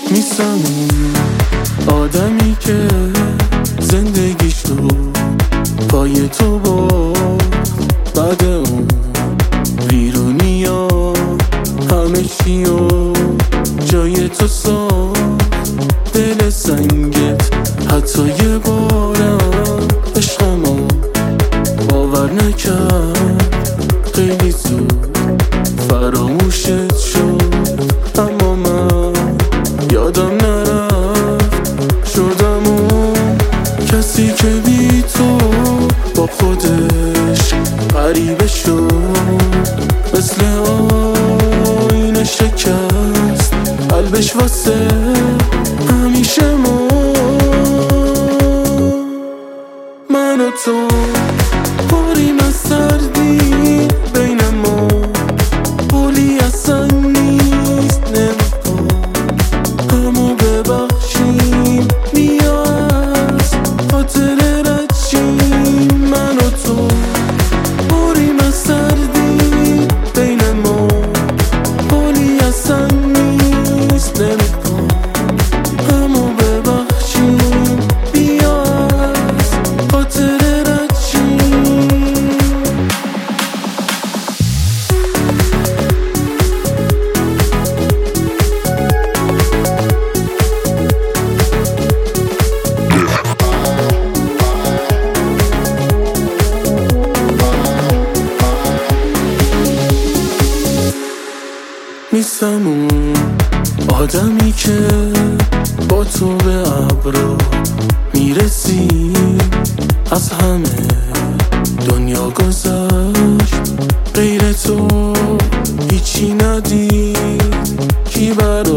نیستم اون آدمی که زندگیشو پای تو بعد اون ویرونی ها همه چی و جای تو ساخت. دل سنگت حتی یه بارم عشقمو باور نکرد. خیلی زود فراموشت شد، اما من یادم نرفت. شدم اون کسی که بی تو با خودش غریبه شد. مثل آینه شکست قلبش واسه همیشه من و تو بریم از سردی بین ما. بولی اصلا نیست نمیخوام همو ببخشیم. بیا از خاطر رچیم من و تو بریم از سردی بین ما. بولی اصلا نیست نمیخوام همو ببخشیم. بیا از خاطر نیستم اون آدمی که با تو به ابرا میرسیم. از همه دنیا گذشت غیر تو هیچی ندید. کی بر